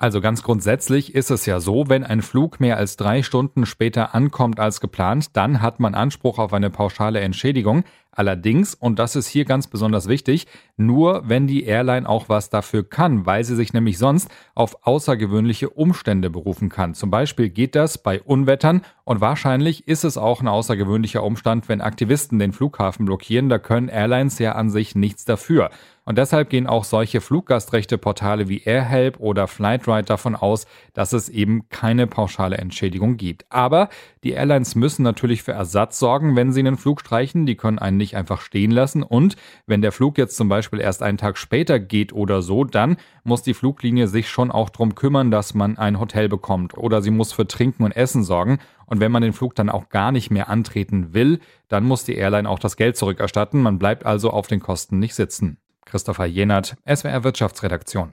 Also ganz grundsätzlich ist es ja so, wenn ein Flug mehr als 3 Stunden später ankommt als geplant, dann hat man Anspruch auf eine pauschale Entschädigung. Allerdings, und das ist hier ganz besonders wichtig, nur wenn die Airline auch was dafür kann, weil sie sich nämlich sonst auf außergewöhnliche Umstände berufen kann. Zum Beispiel geht das bei Unwettern und wahrscheinlich ist es auch ein außergewöhnlicher Umstand, wenn Aktivisten den Flughafen blockieren. Da können Airlines ja an sich nichts dafür. Und deshalb gehen auch solche Fluggastrechte-Portale wie AirHelp oder Flightride davon aus, dass es eben keine pauschale Entschädigung gibt. Aber die Airlines müssen natürlich für Ersatz sorgen, wenn sie einen Flug streichen. Die können einen nicht einfach stehen lassen. Und wenn der Flug jetzt zum Beispiel erst einen Tag später geht oder so, dann muss die Fluglinie sich schon auch darum kümmern, dass man ein Hotel bekommt. Oder sie muss für Trinken und Essen sorgen. Und wenn man den Flug dann auch gar nicht mehr antreten will, dann muss die Airline auch das Geld zurückerstatten. Man bleibt also auf den Kosten nicht sitzen. Christopher Jenert, SWR Wirtschaftsredaktion.